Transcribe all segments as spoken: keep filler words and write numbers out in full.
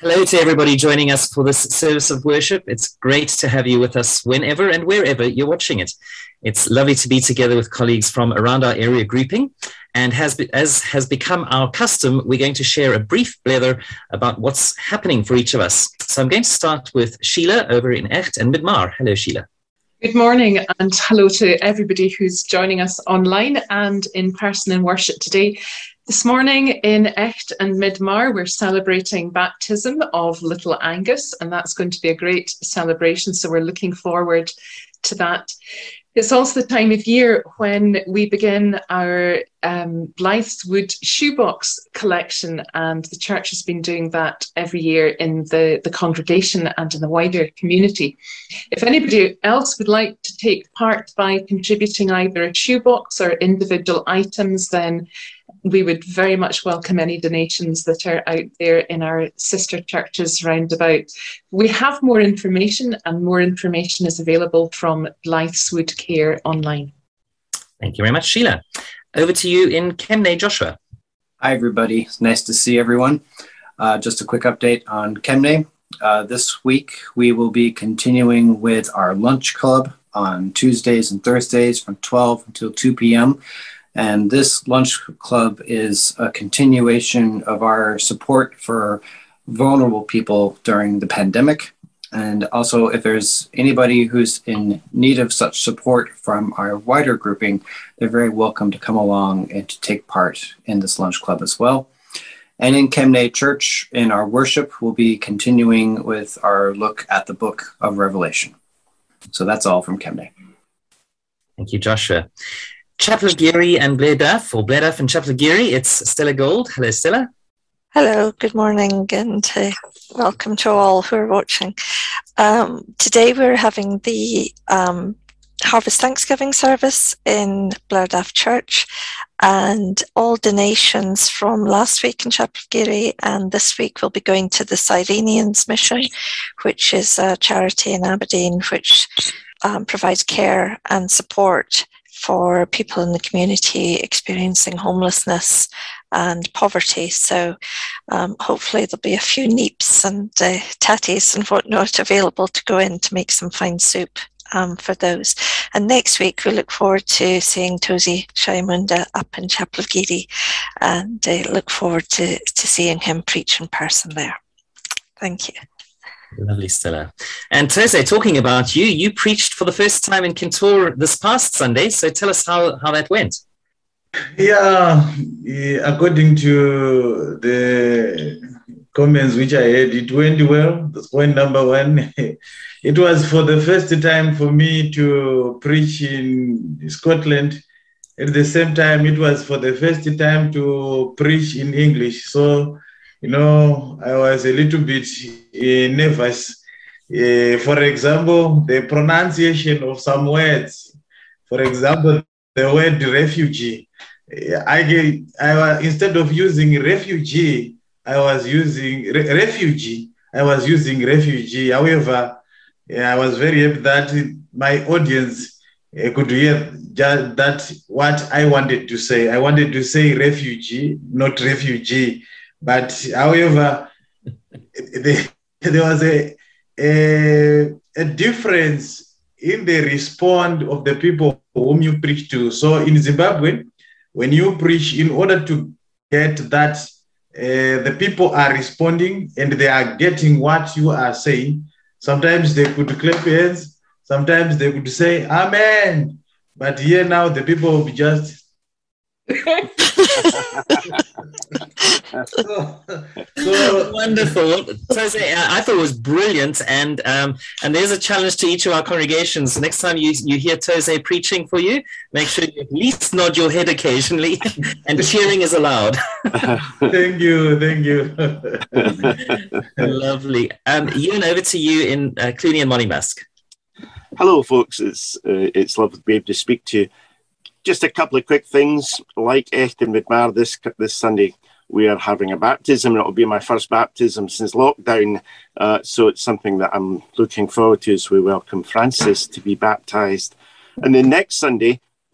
Hello to everybody joining us for this service of worship. It's great to have you with us whenever and wherever you're watching it. It's lovely to be together with colleagues from around our area grouping. And has be, as has become our custom, we're going to share a brief blether about what's happening for each of us. So I'm going to start with Sheila over in Echt and Midmar. Hello, Sheila. Good morning and hello to everybody who's joining us online and in person in worship today. This morning in Echt and Midmar, we're celebrating baptism of little Angus, and that's going to be a great celebration. So we're looking forward to that. It's also the time of year when we begin our um, Blythe's Wood shoebox collection, and the church has been doing that every year in the, the congregation and in the wider community. If anybody else would like to take part by contributing either a shoebox or individual items, then we would very much welcome any donations that are out there in our sister churches round about. We have more information, and more information is available from Blythe's Wood Care online. Thank you very much, Sheila. Over to you in Kemnay, Joshua. Hi, everybody. It's nice to see everyone. Uh, just a quick update on Kemnay. Uh, this week, we will be continuing with our lunch club on Tuesdays and Thursdays from twelve until two p m And this lunch club is a continuation of our support for vulnerable people during the pandemic. And also, if there's anybody who's in need of such support from our wider grouping, they're very welcome to come along and to take part in this lunch club as well. And in Kemnay Church, in our worship, we'll be continuing with our look at the book of Revelation. So that's all from Kemnay. Thank you, Joshua. Chapelgiri and Blair Duff, or Blair Duff and Chapelgiri, it's Stella Gold. Hello, Stella. Hello, good morning, and uh, welcome to all who are watching. Um, today we're having the um, Harvest Thanksgiving service in Blair Duff Church, and all donations from last week in Chapelgiri and this week will be going to the Cyrenians Mission, which is a charity in Aberdeen which um, provides care and support for people in the community experiencing homelessness and poverty. So um, hopefully there'll be a few neeps and uh, tatties and whatnot available to go in to make some fine soup um, for those. And next week we look forward to seeing Tosi Shaimunda up in Chapelgiri, and uh, look forward to, to seeing him preach in person there. Thank you. Lovely, Stella. And Tose, talking about you, you preached for the first time in Kintore this past Sunday. So tell us how, how that went. Yeah, according to the comments which I had, it went well. That's point number one. It was for the first time for me to preach in Scotland. At the same time, it was for the first time to preach in English. So, you know, I was a little bit uh, nervous. Uh, for example, the pronunciation of some words. For example, the word refugee. Uh, I, I instead of using refugee, I was using re refugee. I was using refugee. However, yeah, I was very happy that my audience uh, could hear just that what I wanted to say. I wanted to say refugee, not refugee. But however, the, there was a, a, a difference in the response of the people whom you preach to. So in Zimbabwe, when you preach, in order to get that, uh, the people are responding and they are getting what you are saying. Sometimes they could clap hands, sometimes they could say, Amen. But here now the people will be just... so, so wonderful. So I thought it was brilliant, and um, and there's a challenge to each of our congregations. Next time you you hear Tose preaching for you, make sure you at least nod your head occasionally, and cheering is allowed. Thank you, thank you. Lovely. Um, Ewan, over to you in uh, Clooney and Monymusk. Hello, folks. It's uh, it's lovely to be able to speak to you. Just a couple of quick things. Like Echt and Midmar, this this Sunday we are having a baptism, and it will be my first baptism since lockdown. Uh, so it's something that I'm looking forward to as we welcome Francis to be baptised. And then next Sunday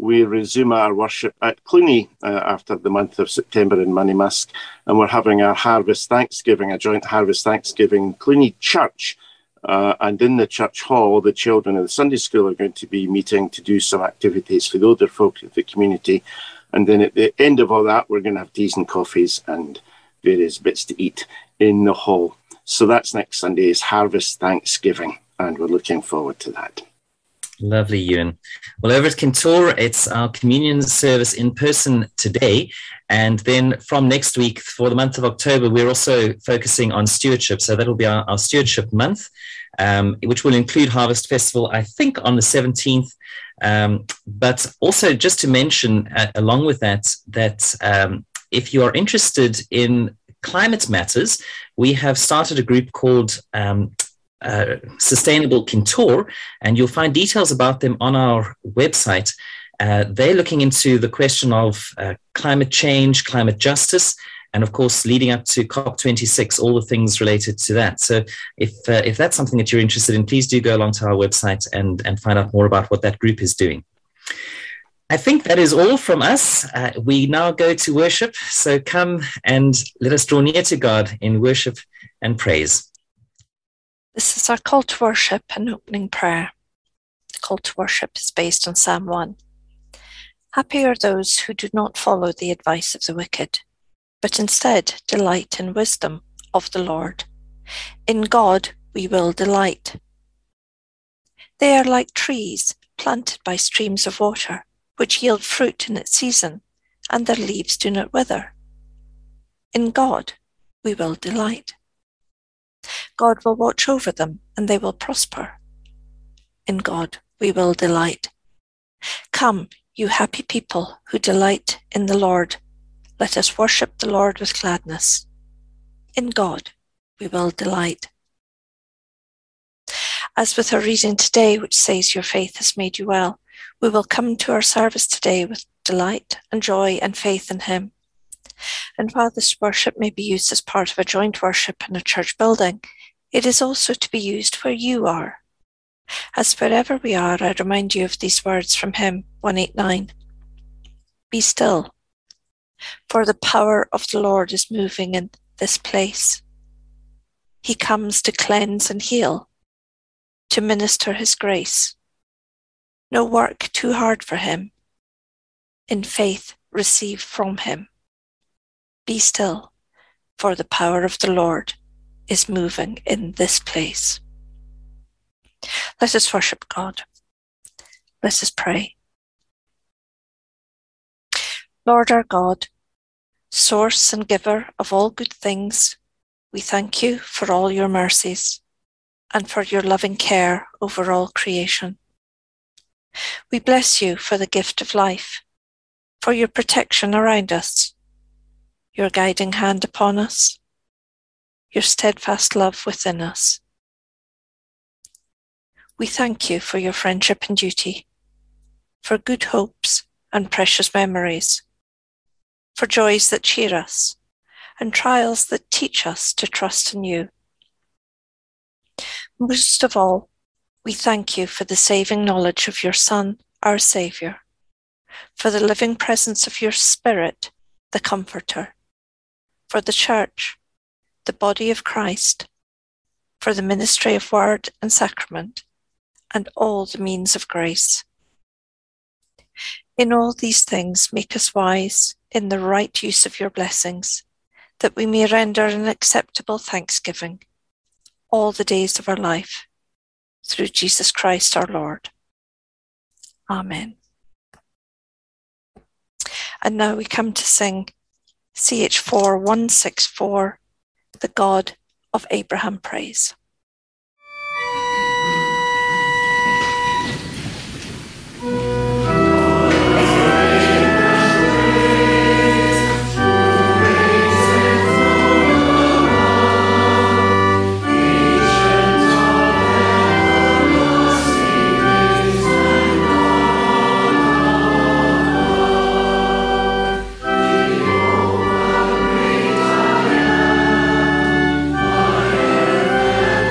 we resume our worship at Cluny uh, after the month of September in Monymusk, and we're having our Harvest Thanksgiving, a joint Harvest Thanksgiving in Cluny Church. Uh, and in the church hall, the children of the Sunday school are going to be meeting to do some activities for the older folk of the community. And then at the end of all that, we're going to have teas and coffees and various bits to eat in the hall. So that's next Sunday, is Harvest Thanksgiving, and we're looking forward to that. Lovely, Ewan. Well, over at Kintore, it's our communion service in person today. And then from next week, for the month of October, we're also focusing on stewardship. So that'll be our, our stewardship month, um, which will include Harvest Festival, I think, on the seventeenth. Um, but also just to mention, uh, along with that, that um, if you are interested in climate matters, we have started a group called um, Uh, Sustainable Kintore, and you'll find details about them on our website. Uh, they're looking into the question of uh, climate change, climate justice, and of course, leading up to COP twenty-six, all the things related to that. So if uh, if that's something that you're interested in, please do go along to our website and, and find out more about what that group is doing. I think that is all from us. Uh, we now go to worship. So come and let us draw near to God in worship and praise. This is our call to worship and opening prayer. The call to worship is based on Psalm one. Happy are those who do not follow the advice of the wicked, but instead delight in wisdom of the Lord. In God we will delight. They are like trees planted by streams of water, which yield fruit in its season, and their leaves do not wither. In God we will delight. God will watch over them, and they will prosper. In God we will delight. Come, you happy people who delight in the Lord, let us worship the Lord with gladness. In God we will delight. As with our reading today, which says your faith has made you well, we will come to our service today with delight and joy and faith in Him. And while this worship may be used as part of a joint worship in a church building, it is also to be used where you are. As wherever we are, I remind you of these words from hymn one eighty-nine. Be still, for the power of the Lord is moving in this place. He comes to cleanse and heal, to minister His grace. No work too hard for Him. In faith, receive from Him. Be still, for the power of the Lord is moving in this place. Let us worship God. Let us pray. Lord our God, source and giver of all good things, we thank you for all your mercies and for your loving care over all creation. We bless you for the gift of life, for your protection around us, your guiding hand upon us, your steadfast love within us. We thank you for your friendship and duty, for good hopes and precious memories, for joys that cheer us and trials that teach us to trust in you. Most of all, we thank you for the saving knowledge of your Son, our Saviour, for the living presence of your Spirit, the Comforter, for the Church, the body of Christ, for the ministry of word and sacrament, and all the means of grace. In all these things, make us wise in the right use of your blessings, that we may render an acceptable thanksgiving all the days of our life, through Jesus Christ our Lord. Amen. And now we come to sing C H four one six four, The God of Abraham Praise. Amen.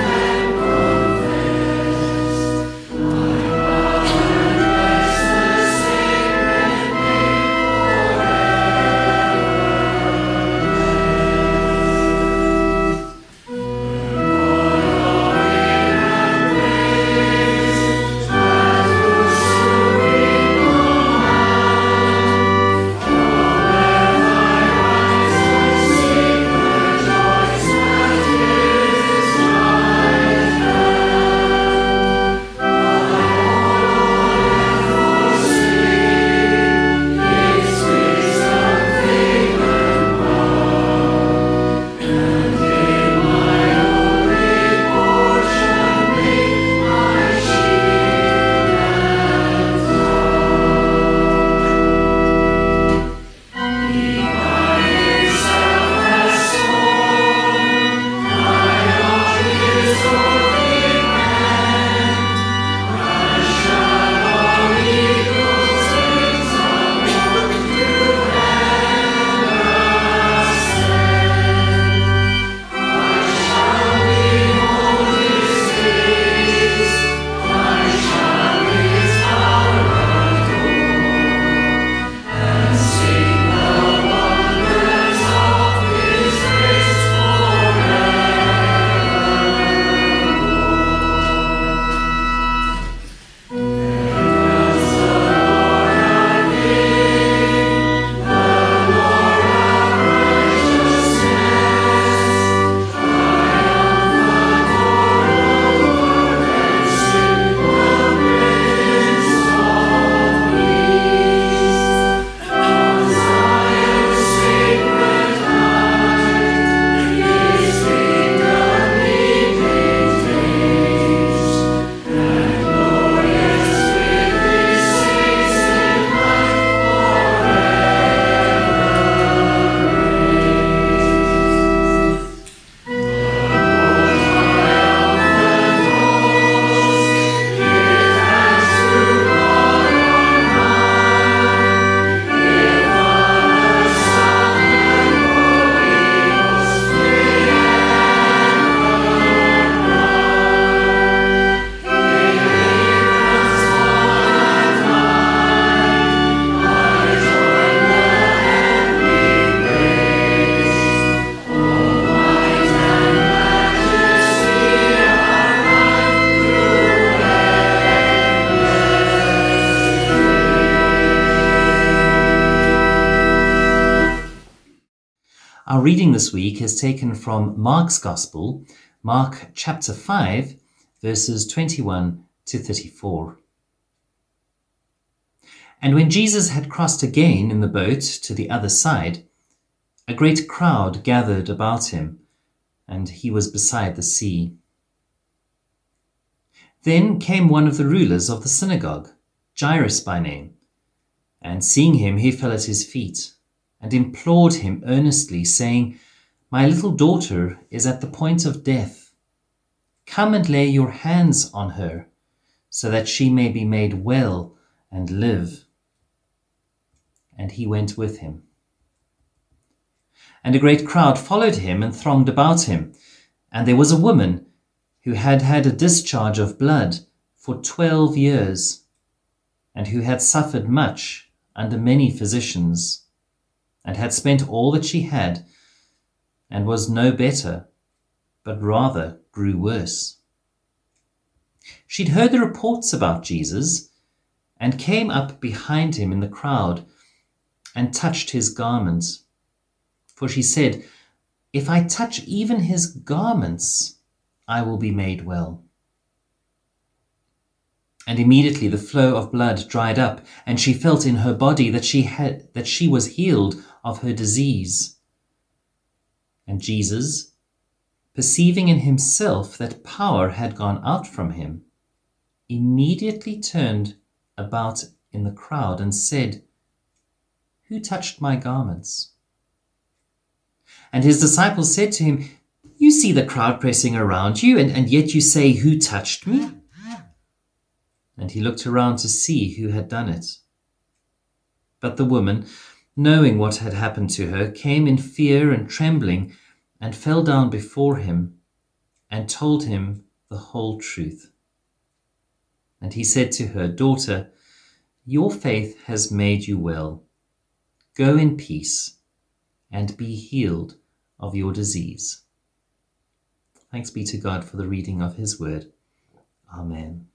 reading this week is taken from Mark's Gospel, Mark chapter five, verses twenty-one to thirty-four. And when Jesus had crossed again in the boat to the other side, a great crowd gathered about him, and he was beside the sea. Then came one of the rulers of the synagogue, Jairus by name, and seeing him, he fell at his feet and implored him earnestly, saying, "My little daughter is at the point of death. Come and lay your hands on her, so that she may be made well and live." And he went with him. And a great crowd followed him and thronged about him. And there was a woman who had had a discharge of blood for twelve years, and who had suffered much under many physicians, and had spent all that she had, and was no better, but rather grew worse. She'd heard the reports about Jesus, and came up behind him in the crowd, and touched his garments. For she said, "If I touch even his garments, I will be made well." And immediately the flow of blood dried up, and she felt in her body that she had that she was healed of her disease. And Jesus, perceiving in himself that power had gone out from him, immediately turned about in the crowd and said, "Who touched my garments?" And his disciples said to him, "You see the crowd pressing around you, and, and yet you say, 'Who touched me?'" And he looked around to see who had done it. But the woman, knowing what had happened to her, came in fear and trembling, and fell down before him, and told him the whole truth. And he said to her, "Daughter, your faith has made you well. Go in peace, and be healed of your disease." Thanks be to God for the reading of his word. Amen.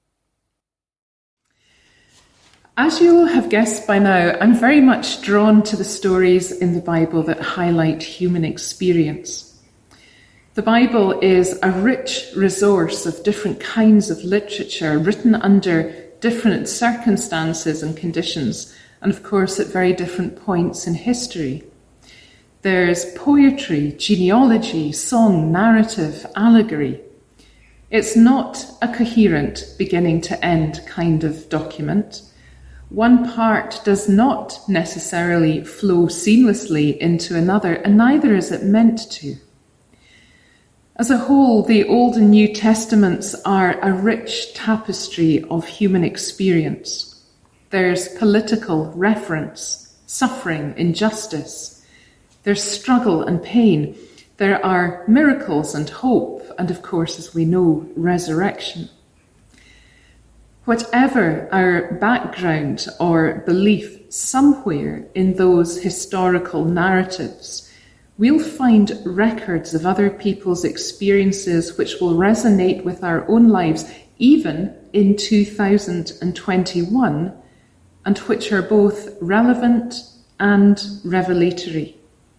As you'll have guessed by now, I'm very much drawn to the stories in the Bible that highlight human experience. The Bible is a rich resource of different kinds of literature written under different circumstances and conditions, and of course at very different points in history. There's poetry, genealogy, song, narrative, allegory. It's not a coherent beginning to end kind of document. One part does not necessarily flow seamlessly into another, and neither is it meant to. As a whole, the Old and New Testaments are a rich tapestry of human experience. There's political reference, suffering, injustice. There's struggle and pain. There are miracles and hope, and of course, as we know, resurrection. Whatever our background or belief, somewhere in those historical narratives, we'll find records of other people's experiences which will resonate with our own lives, even in two thousand twenty-one, and which are both relevant and revelatory.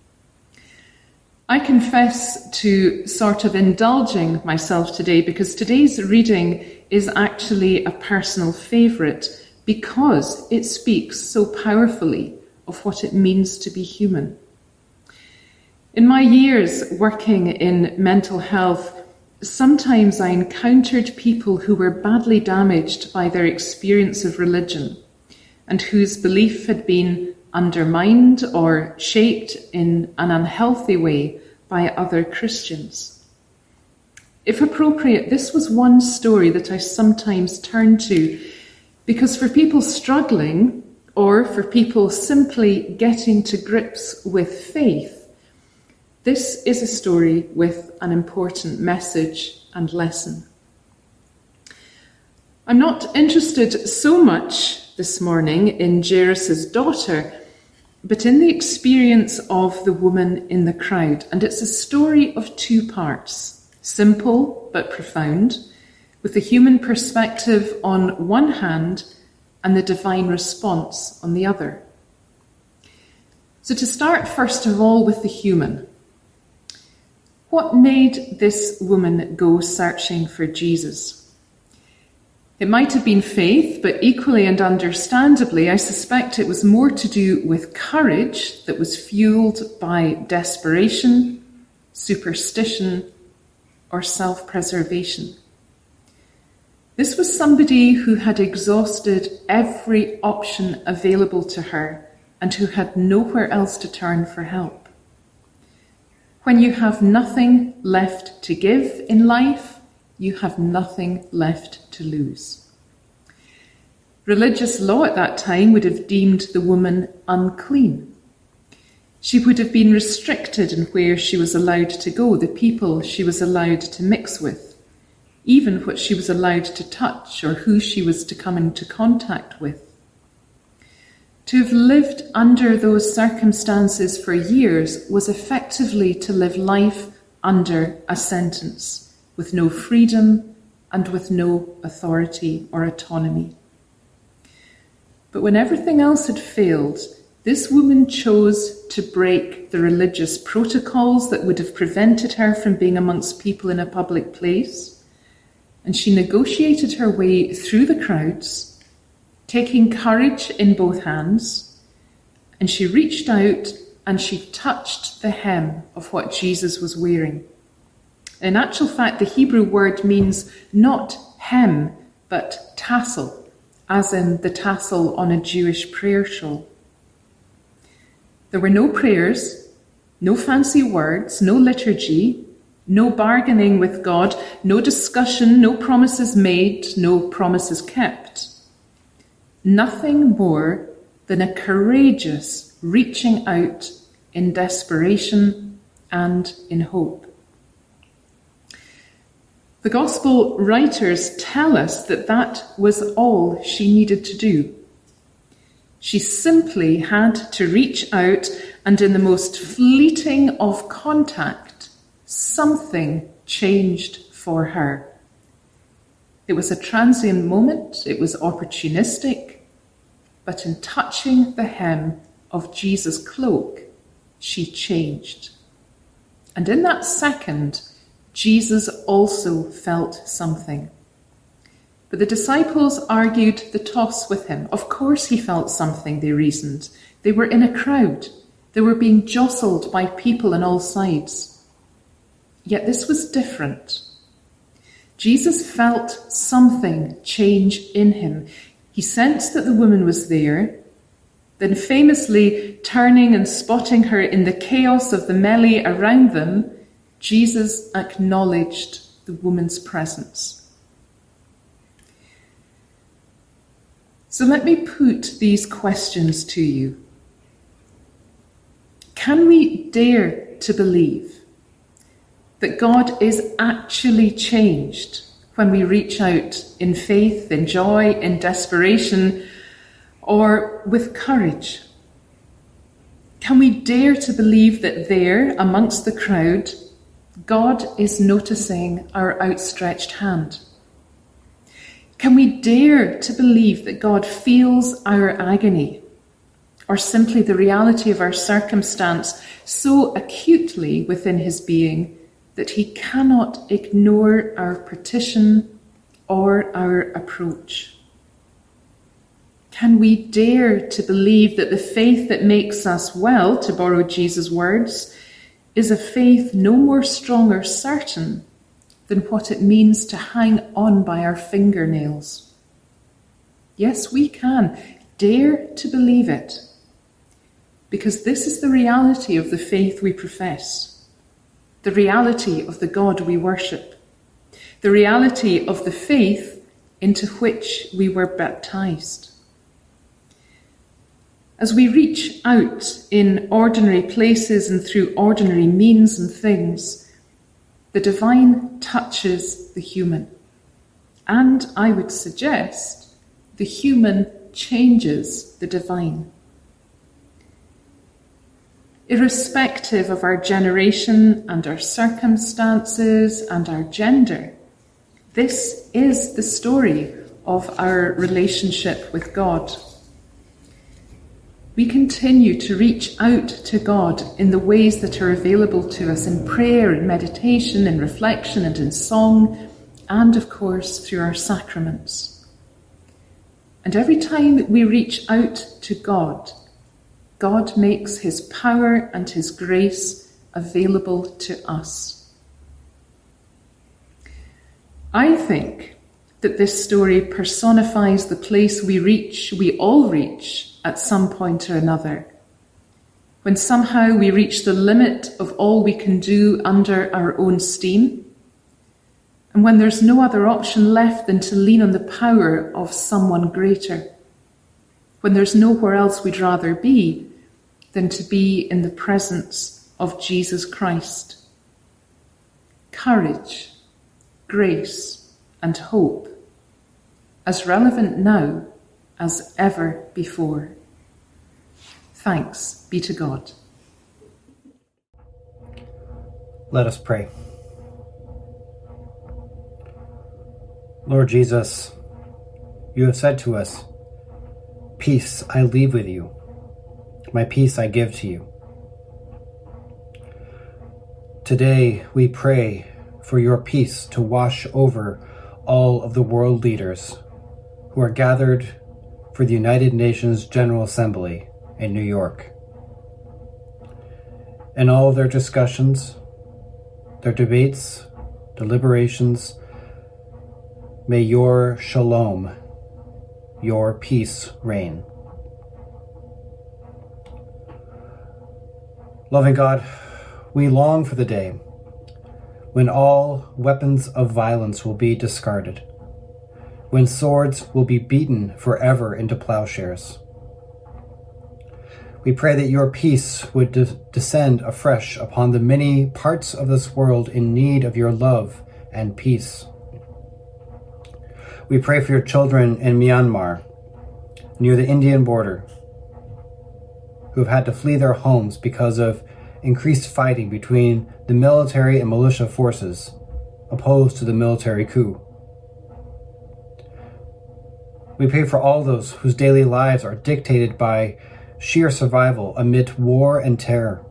I confess to sort of indulging myself today because today's reading is actually a personal favourite because it speaks so powerfully of what it means to be human. In my years working in mental health, sometimes I encountered people who were badly damaged by their experience of religion and whose belief had been undermined or shaped in an unhealthy way by other Christians. If appropriate, this was one story that I sometimes turn to because for people struggling or for people simply getting to grips with faith, this is a story with an important message and lesson. I'm not interested so much this morning in Jairus' daughter, but in the experience of the woman in the crowd. And it's a story of two parts, simple but profound, with the human perspective on one hand and the divine response on the other. So to start, first of all, with the human. What made this woman go searching for Jesus? It might have been faith, but equally and understandably, I suspect it was more to do with courage that was fueled by desperation, superstition, or self-preservation. This was somebody who had exhausted every option available to her and who had nowhere else to turn for help. When you have nothing left to give in life, you have nothing left to lose. Religious law at that time would have deemed the woman unclean. She would have been restricted in where she was allowed to go, the people she was allowed to mix with, even what she was allowed to touch or who she was to come into contact with. To have lived under those circumstances for years was effectively to live life under a sentence, with no freedom and with no authority or autonomy. But when everything else had failed, this woman chose to break the religious protocols that would have prevented her from being amongst people in a public place, and she negotiated her way through the crowds, taking courage in both hands, and she reached out and she touched the hem of what Jesus was wearing. In actual fact, the Hebrew word means not hem, but tassel, as in the tassel on a Jewish prayer shawl. There were no prayers, no fancy words, no liturgy, no bargaining with God, no discussion, no promises made, no promises kept. Nothing more than a courageous reaching out in desperation and in hope. The Gospel writers tell us that that was all she needed to do. She simply had to reach out, and in the most fleeting of contact, something changed for her. It was a transient moment, it was opportunistic, but in touching the hem of Jesus' cloak, she changed. And in that second, Jesus also felt something. But the disciples argued the toss with him. Of course he felt something, they reasoned. They were in a crowd. They were being jostled by people on all sides. Yet this was different. Jesus felt something change in him. He sensed that the woman was there, then famously turning and spotting her in the chaos of the melee around them, Jesus acknowledged the woman's presence. So let me put these questions to you. Can we dare to believe that God is actually changed when we reach out in faith, in joy, in desperation, or with courage? Can we dare to believe that there, amongst the crowd, God is noticing our outstretched hand? Can we dare to believe that God feels our agony, or simply the reality of our circumstance so acutely within his being that he cannot ignore our petition or our approach? Can we dare to believe that the faith that makes us well, to borrow Jesus' words, is a faith no more strong or certain than what it means to hang on by our fingernails? Yes, we can dare to believe it, because this is the reality of the faith we profess, the reality of the God we worship, the reality of the faith into which we were baptized. As we reach out in ordinary places and through ordinary means and things, the divine touches the human. And I would suggest the human changes the divine. Irrespective of our generation and our circumstances and our gender, this is the story of our relationship with God. we continue to reach out to God in the ways that are available to us in prayer and meditation, in reflection and in song, and of course through our sacraments. And every time we reach out to God, God makes his power and his grace available to us. I think that this story personifies the place we reach, we all reach, at some point or another, when somehow we reach the limit of all we can do under our own steam, and when there's no other option left than to lean on the power of someone greater, when there's nowhere else we'd rather be than to be in the presence of Jesus Christ. Courage, grace, and hope, as relevant now as ever before. Thanks be to God. Let us pray. Lord Jesus, you have said to us, "Peace I leave with you, my peace I give to you." Today we pray for your peace to wash over all of the world leaders who are gathered for the United Nations General Assembly in New York. In all of their discussions, their debates, deliberations, may your shalom, your peace reign. Loving God, we long for the day when all weapons of violence will be discarded, when swords will be beaten forever into plowshares. We pray that your peace would de- descend afresh upon the many parts of this world in need of your love and peace. We pray for your children in Myanmar, near the Indian border, who have had to flee their homes because of increased fighting between the military and militia forces opposed to the military coup. We pray for all those whose daily lives are dictated by sheer survival amid war and terror.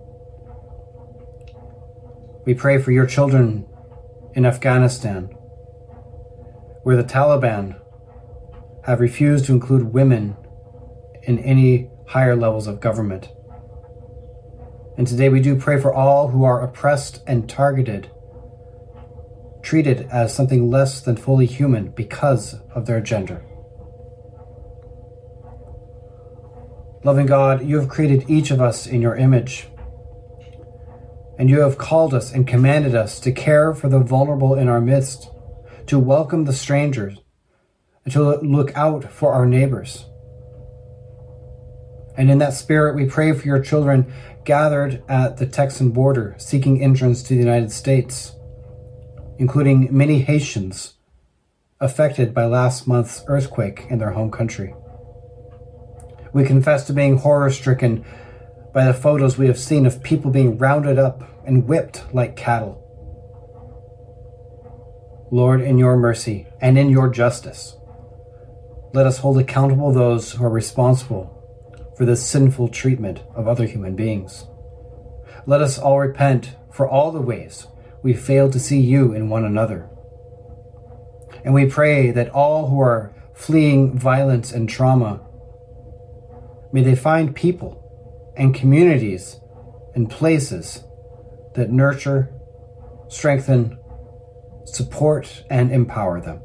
We pray for your children in Afghanistan, where the Taliban have refused to include women in any higher levels of government. And today we do pray for all who are oppressed and targeted, treated as something less than fully human because of their gender. Loving God, you have created each of us in your image, and you have called us and commanded us to care for the vulnerable in our midst, to welcome the strangers, and to look out for our neighbors. And in that spirit, we pray for your children gathered at the Texan border, seeking entrance to the United States, including many Haitians affected by last month's earthquake in their home country. We confess to being horror-stricken by the photos we have seen of people being rounded up and whipped like cattle. Lord, in your mercy and in your justice, let us hold accountable those who are responsible for the sinful treatment of other human beings. Let us all repent for all the ways we fail to see you in one another. And we pray that all who are fleeing violence and trauma, may they find people and communities and places that nurture, strengthen, support, and empower them.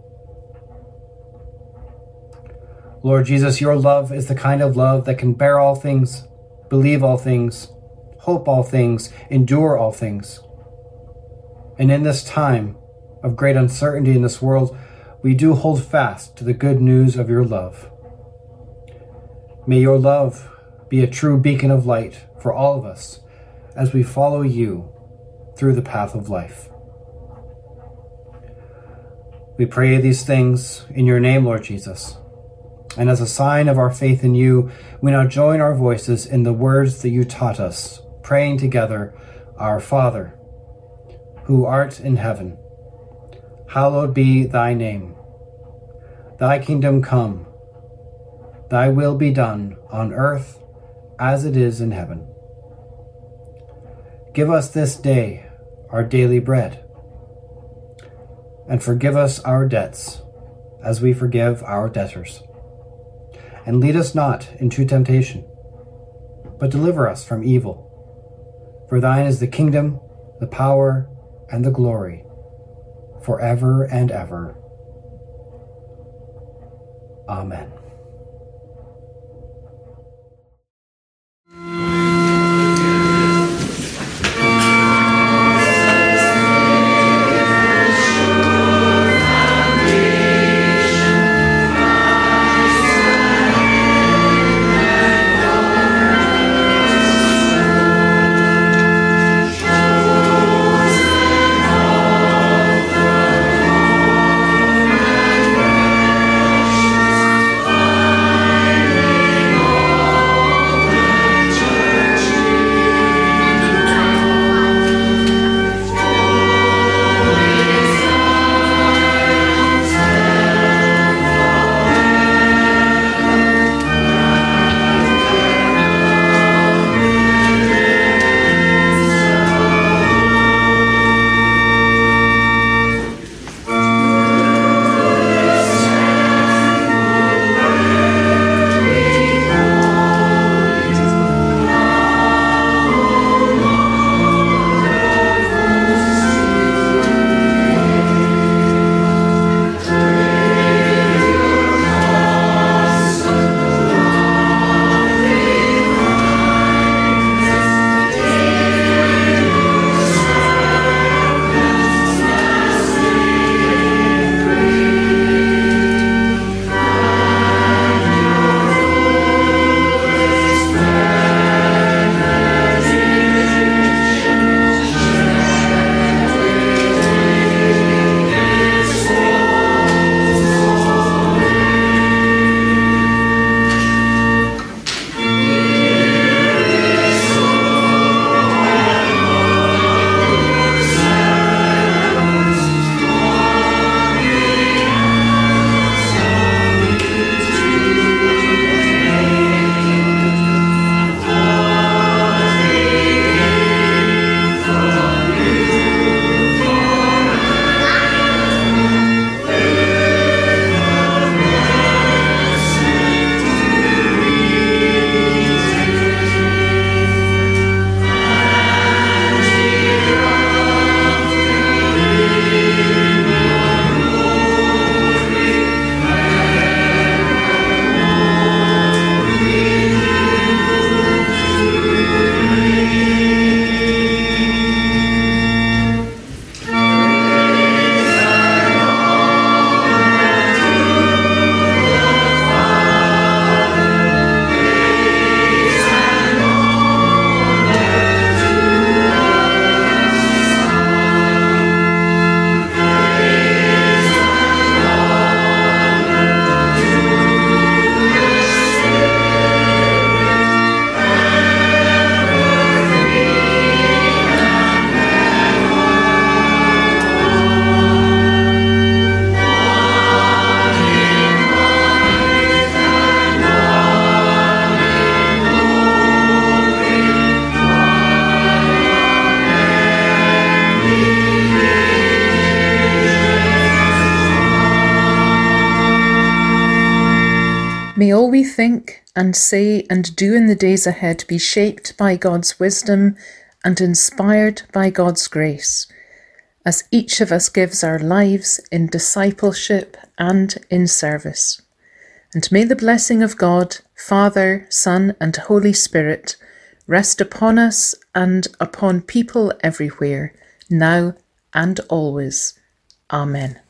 Lord Jesus, your love is the kind of love that can bear all things, believe all things, hope all things, endure all things. And in this time of great uncertainty in this world, we do hold fast to the good news of your love. May your love be a true beacon of light for all of us as we follow you through the path of life. We pray these things in your name, Lord Jesus. And as a sign of our faith in you, we now join our voices in the words that you taught us, praying together, Our Father, who art in heaven, hallowed be thy name. Thy kingdom come, thy will be done on earth as it is in heaven. Give us this day our daily bread, and forgive us our debts, as we forgive our debtors. And lead us not into temptation, but deliver us from evil. For thine is the kingdom, the power, and the glory, forever and ever. Amen. May all we think and say and do in the days ahead be shaped by God's wisdom and inspired by God's grace, as each of us gives our lives in discipleship and in service. And may the blessing of God, Father, Son, and Holy Spirit rest upon us and upon people everywhere, now and always. Amen.